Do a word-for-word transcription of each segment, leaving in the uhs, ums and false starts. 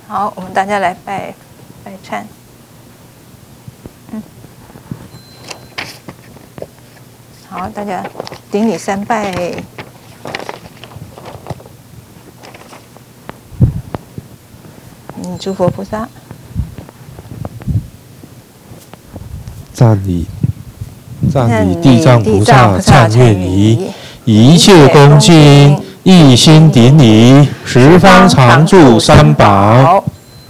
好，我们大家来拜拜忏。嗯，好，大家顶礼三拜。嗯，诸佛菩萨。 赞礼，赞礼地藏菩萨忏愿仪，一切恭敬，一心顶礼，十方常住三宝。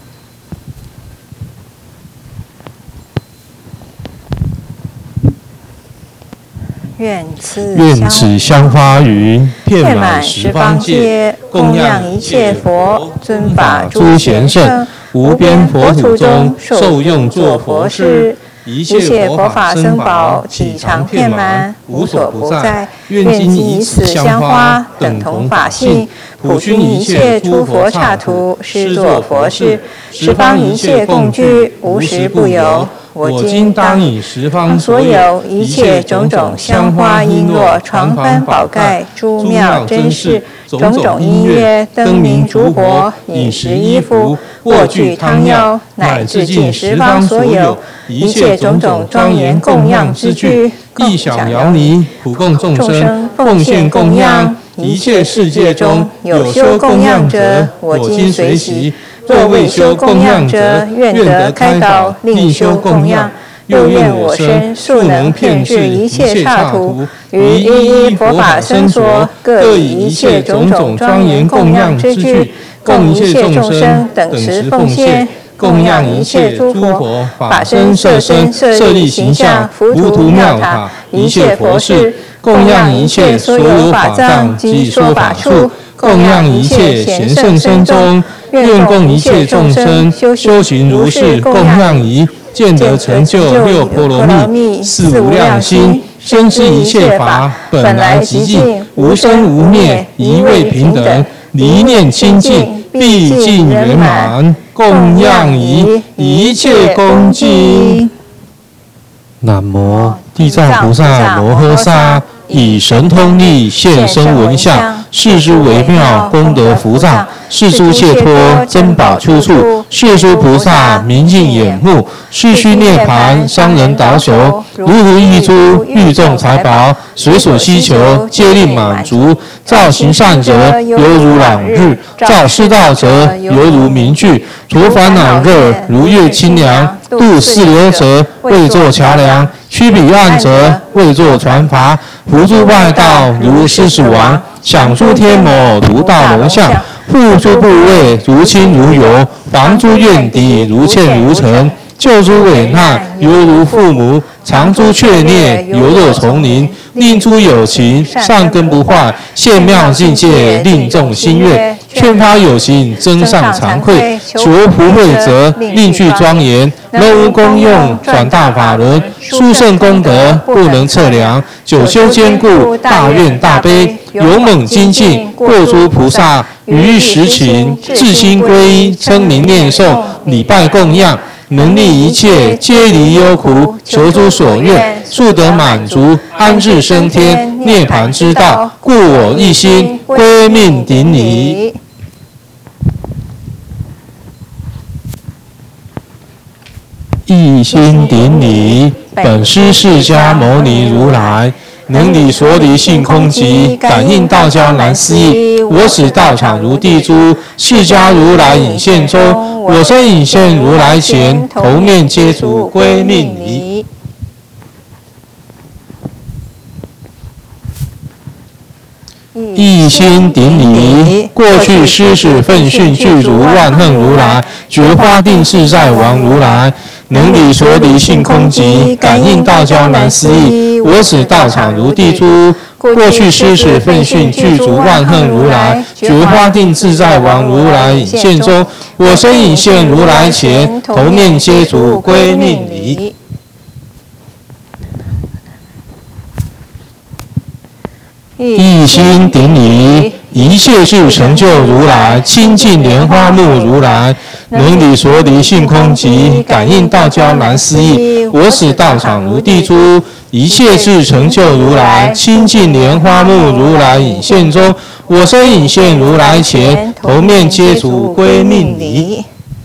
愿此愿此香花云遍满十方界，供养一切佛，尊法诸贤圣，无边佛土中受用作佛事。一切佛法僧宝，体常遍满，无所不在。愿今以此香花，等同法性，普熏一切诸佛刹土，施作佛事，十方一切共具，无时不有。我今当以十方所有一切种种香花璎珞、床幡宝盖、诸妙珍事、种种音乐、灯明烛火、饮食衣服、卧具汤药，乃至尽十方所有一切种种庄严供养之具，亦享摇泥，普供众生，奉献供养。一切世界中有修供养者，我今随喜。若未修供养者，愿得开导，另修供养。又愿我身速能遍至一切刹土，于一一佛法僧所，各以一切种种庄严供养之具，供一切众生等时奉献。供养一切诸佛法身、色身、舍利形象、浮屠妙塔，一切佛事。供养一切所有法藏及说法处。供养一切贤圣僧众，愿供一切众生修行如是供养仪，见得成就六波罗蜜、四无量心，深知一切法本来寂静，无生无灭，一味平等，离念清净，毕竟圆满。供养仪，一切恭敬。南无地藏菩萨摩诃萨，以神通力现身闻相，是诸微妙功德福藏，是诸解脱珍宝出处，是诸菩萨明镜眼目，是须涅盘商人倒手，如如一珠玉众财宝，随所需求皆令满足。造行善者犹如朗日，造世道者犹如明炬，除烦恼热如月清凉，渡四流者为作桥梁，驱彼岸者为作船筏，扶助外道如狮子王，降诸天魔如大龙象，护诸部位如轻如油，防诸怨敌如茜如尘，救诸危难犹如父母，藏诸却孽犹若丛林，令诸有情善根不坏，现妙境界令众心悦，劝发有情增上惭愧，求普惠者令具庄严，能无功用转大法轮，殊胜功德不能测量，久修坚固大愿大悲，勇猛精进过诸菩萨，于实勤至心皈依，称名念诵礼拜供养，能力一切皆离忧苦，求诸所愿，速得满足，安置升天，涅槃之道，故我一心归命顶礼。一心顶礼，本师释迦牟尼如来，能理所理性空寂，感应道交难思议。我使道场如地珠，释迦如来引现中，我身引现如来前，头面皆足归命礼。一心顶礼，过去师使奋训具如万恨如来，觉花定自在王如来，能理所理性空寂，感应道交难思议。我使道场如地珠，过去师使奋训具足万恨如来，觉花定自在王如来引现中，我身引现如来前，头面皆足归命礼。一心顶礼，一切事成就如来，清净莲花目如来，能理所理性空寂，感应道交难思议。我使道场如地珠，一切事成就如来，清净莲花目如来引现中，我身引现如来前，头面皆足归命礼。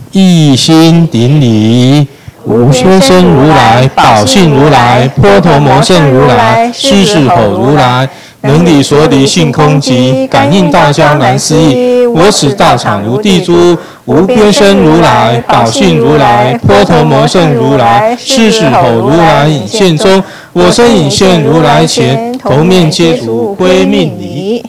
一心顶礼。无学生如来，宝性如来，波头摩圣如来，狮子吼如来，能理所理性空寂，感应道交难思议。我使道场如地珠，无边身如来，宝性如来，波头摩圣如来，狮子吼如来引现中，我身引现如来前，头面皆足归命礼。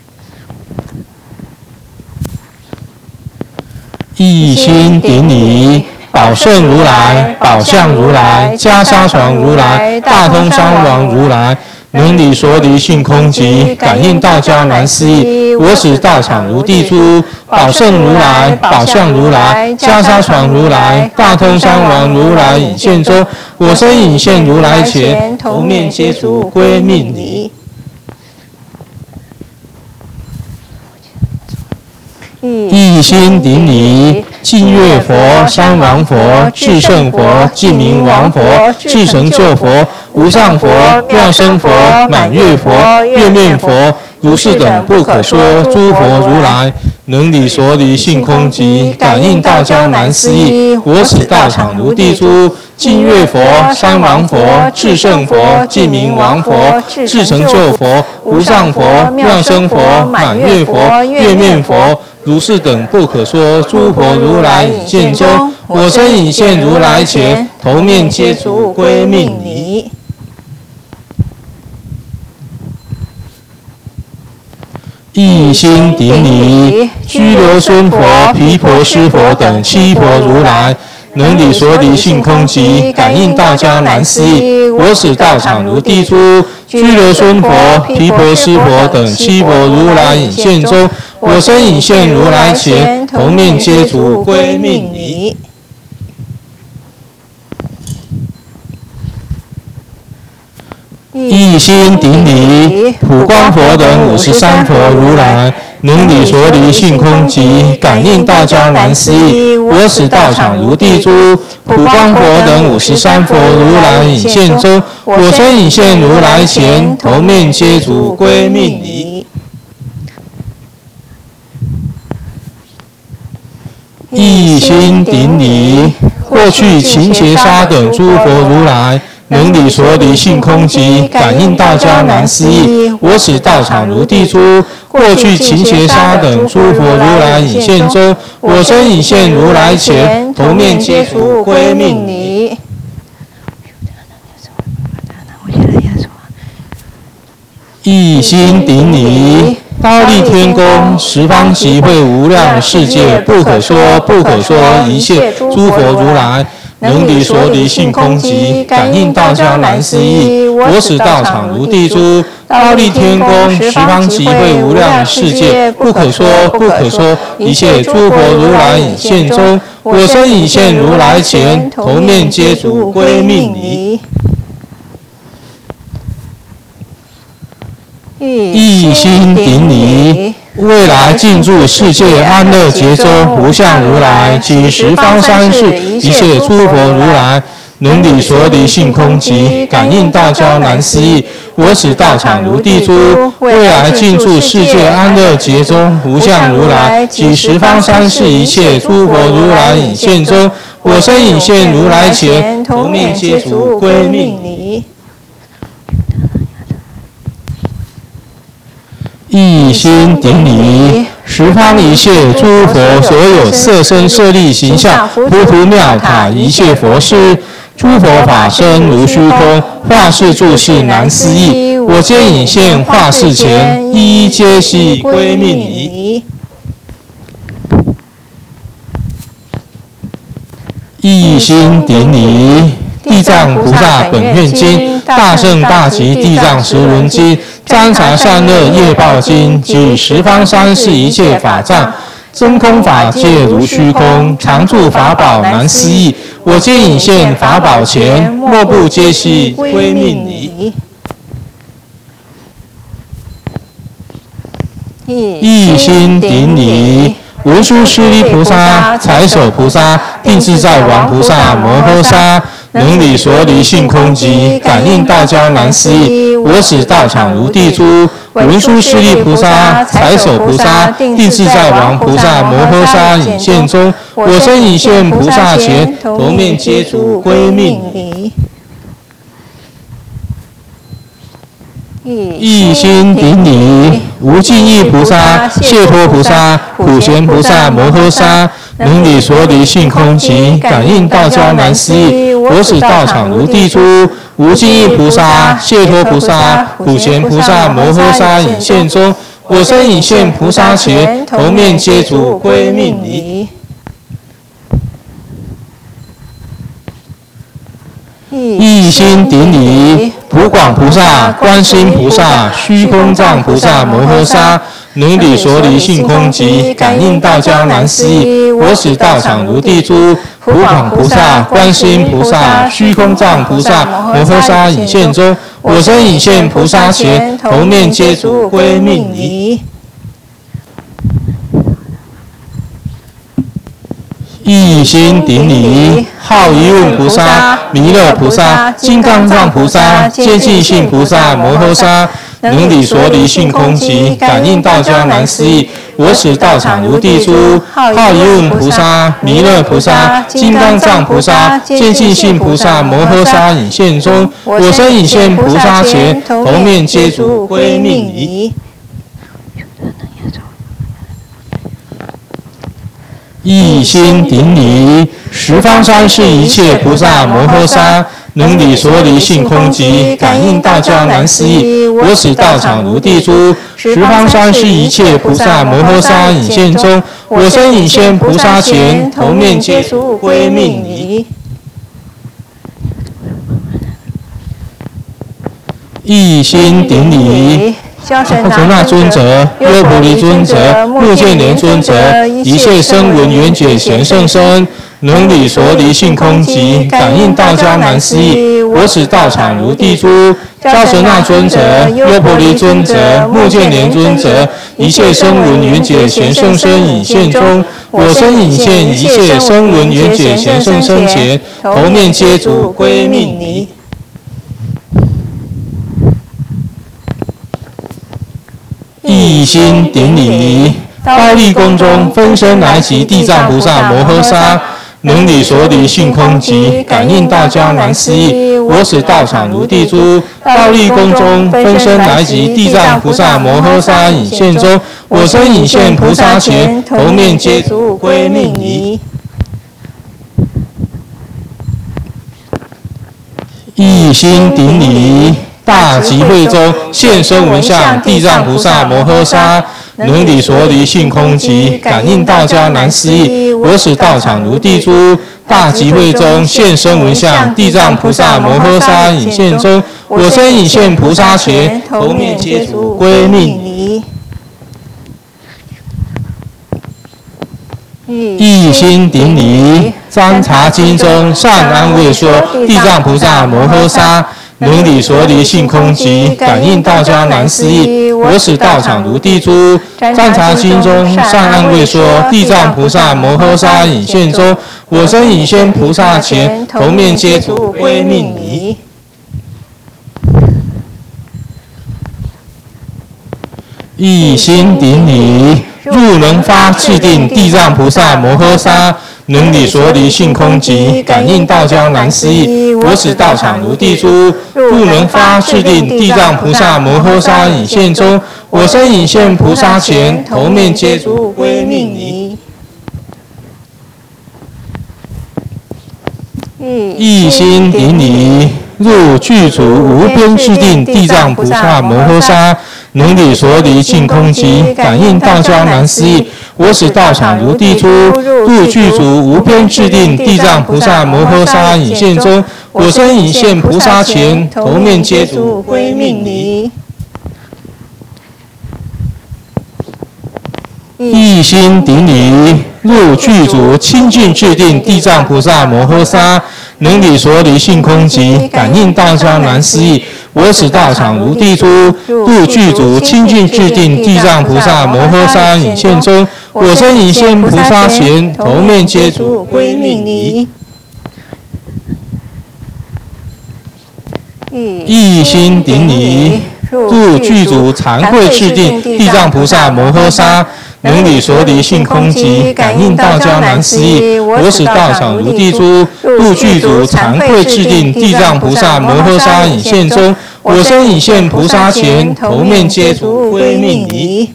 一心顶礼。宝圣如来，宝相如来，袈裟床如来，大通商王如来，能理所理性空寂，感应道交难思议。我使道场如地珠，宝圣如来，宝相如来，袈裟床如来，大通商王如来引现中，我身引现如来前，头面皆足归命礼。一心顶礼。净月佛、三王佛、至圣佛、净明王佛、至成就佛、无上佛、妙生佛、满月佛、月面佛，如是等不可说诸佛如来，能理所理性空寂，感应道交难思议。我使道场如地珠，净月佛、三王佛、至圣佛、净明王佛、至成就佛、无上佛、妙生佛、满月佛、月面佛，如是等不可说诸佛如来引现中，我身引现如来前，头面皆足归命礼。一心顶礼。居留孙佛、毗婆尸佛等七佛如来，能理所理性空寂，感应道交难思议。我使道场如地珠，居留孙佛、毗婆尸佛等七佛如来引现中，我身引现如来前，头面皆足归命礼。一心顶礼。普光佛等五十三佛如来，能理所理性空寂，感应道交难思议。我使道场如地珠，普光佛等五十三佛如来引现中，我身引现如来前，头面皆足归命礼。一心顶礼。过去勤伽沙等诸佛如来，能理所理性空寂，感应道交难思议。我使道场如地珠，过去勤伽沙等诸佛如来引现中，我身引现如来前，头面皆足归命礼。一心顶礼。忉利天宫十方集会无量世界不可说不可说一切诸佛如来，能理所理性空寂，感应道交难思议。我使道场如地珠，忉利天宫十方集会无量世界不可说不可说一切诸佛如来引现中，我身引现如来前，头面皆足归命礼。一心顶礼。未来尽住世界安乐劫中，无相如来及十方三世一切诸佛如来，能理所理性空寂，感应道交难思议。我使道场如地珠，未来尽住世界安乐劫中，无相如来及十方三世一切诸佛如来引现中，我身引现如来前，头面皆足归命礼。一心顶礼。十方一切诸佛所有色身舍利形象，普普妙塔一切佛事，诸佛法身如虚空，化世住世难思议。我皆引现化世前，一一皆悉归命礼。一心顶礼。地藏菩萨本愿经，大圣大吉地藏十轮经，瞻察善恶业报经，及十方三世一切法藏，真空法界如虚空，常住法宝难思议。我皆引现法宝前，莫不皆悉归命礼。一心顶礼。文殊师利菩萨、财首菩萨、定自在王菩萨摩诃萨，能理所理性空寂，感应道交难思议。我使道场如地珠，文殊师利菩萨、财首菩萨、定自在王菩萨摩诃萨引现中， 我身已现菩萨前，头面接足归命礼。一心顶礼，无尽意菩萨、解脱菩萨、普贤菩萨摩诃萨，能理所理性空寂，感应道交难思议。我使道场如地出，无尽意菩萨、解脱菩萨、普贤菩萨摩诃萨引现中，我身已现菩萨前，头面接足归命礼。一心顶礼，普广菩萨、观世音菩萨、虚空藏菩萨摩诃萨，能理所理性空寂，感应道交难思议。我使道场如地出，普广菩萨、观世音菩萨、虚空藏菩萨摩诃萨引现中，我身已现菩萨前，头面接足归命礼。一心顶礼，好一问菩萨、弥勒菩萨、金刚藏菩萨、见尽性菩萨摩诃萨，能理所理性空寂，感应道交难思议。我使道场如地出，好一问菩萨、弥勒菩萨、金刚藏菩萨、见尽性菩萨摩诃萨引现中，我身已现菩萨前，头面接足归命礼。一心顶礼，十方三世一切菩萨摩诃萨，能理所理性空寂，感应道交难思议。我使道场如地出，十方三世一切菩萨摩诃萨引现中，我身已现菩萨前，头面接足归命礼。一心顶礼，迦叶那尊者、优婆离尊者、目犍连尊者，一切声闻缘觉贤圣身，能理所理性空寂，感应道交难思议。我使道场如地出，迦叶那尊者、优婆离尊者、目犍连尊者，一切声闻缘觉贤圣身引现中，我身引现一切声闻缘觉贤圣身前，头面接足归命礼。一心顶礼，倒立宫中分身来集地藏菩萨摩诃萨，能理所理性空寂，感应道交难思议。我使道场如地出，倒立宫中分身来集地藏菩萨摩诃萨引现中，我身已现菩萨前，头面接足归命礼。一心顶礼，大集会中现身闻相地藏菩萨摩诃萨，能理所理性空寂，感应道交难思议。我使道场如地出，大集会中现身闻相地藏菩萨摩诃萨引现中，我身已现菩萨前，头面接足归命礼。一心顶礼，瞻察经中善安慰说地藏菩萨摩诃萨，能理所理性空寂，感应道交难思议。我使道场如地出，瞻察经中善安慰说地藏菩萨摩诃萨引现中，我身已现菩萨前，头面接足归命礼。一心顶礼，入能发智定地藏菩萨摩诃萨，能理所理性空寂，感应道交难思议。我使道场如地出，入能发智定地藏菩萨摩诃萨引现中，我身已现菩萨前，头面接足归命礼。一心顶礼，入具足无边智定地藏菩萨摩诃萨，能理所理性空寂，感应道交难思议。我使道场如地出，入具足无边智定地藏菩萨摩诃萨引现中，我身已现菩萨前，头面接足归命礼。一心顶礼，入具足清净智定地藏菩萨摩诃萨，能理所理性空寂，感应道交难思议。我使道场如地出，入具足清净智定地藏菩萨摩诃萨引现中，我身已现菩萨前，头面接足归命礼。一心顶礼，入具足惭愧智定地藏菩萨摩诃萨， 能理所理性空寂，感应道交难思议。我使道场如地珠，入具足惭愧智定，地藏菩萨摩诃萨引现中。我身引现菩萨前，头面皆足归命礼。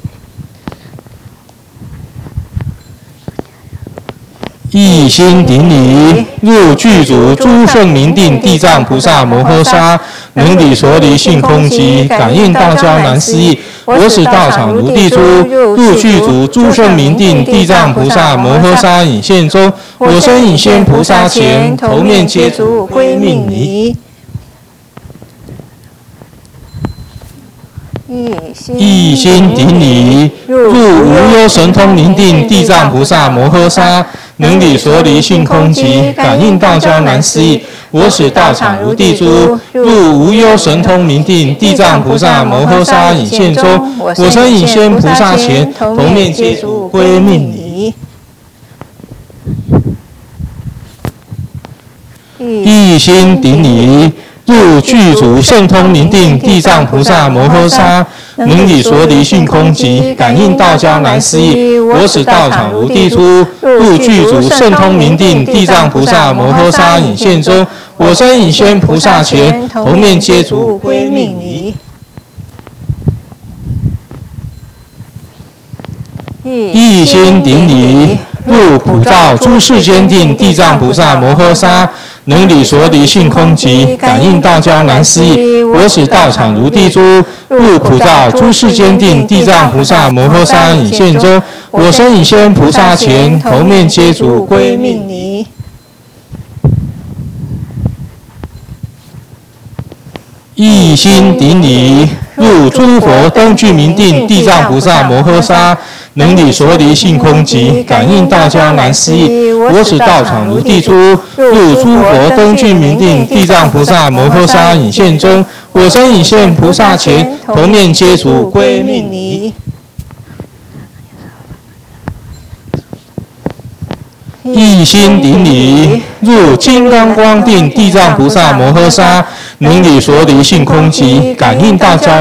一心顶礼，入具足诸圣明定，地藏菩萨摩诃萨，能理所理性空寂，感应道交难思议。我使道场如地珠，入具足诸圣明定，地藏菩萨摩诃萨引现中。我身引现菩萨前，头面皆足归命礼。一心顶礼，入无忧神通明定，地藏菩萨摩诃萨，能理所理性空寂，感应道交难思议。我使道场如地珠，入无忧神通明定，地藏菩萨摩诃萨引现中。我身引现菩萨前，头面皆足归命礼。一心顶礼，入具足圣通明定，地藏菩萨摩诃萨，能理所理性空寂，感应道交难思议。我使道场如地珠，入具足圣通明定，地藏菩萨摩诃萨引现中。我身引现菩萨前，头面皆足归命礼。一心顶礼，入普照诸世间定，地藏菩萨摩诃萨，能理所理性空寂，感应道交难思议。我使道场如地珠，入普照诸世间定，地藏菩萨摩诃萨引现中。我身引现菩萨前，头面皆足归命礼。一心顶礼，入诸佛灯具明定，地藏菩萨摩诃萨，能理所理性空寂，感应道交难思议。我使道场如地珠，入诸佛灯具明定，地藏菩萨摩诃萨引现中。我身引现菩萨前，头面皆足归命礼。一心顶礼，入金刚光定，地藏菩萨摩诃萨，能理所理性空寂，感应道交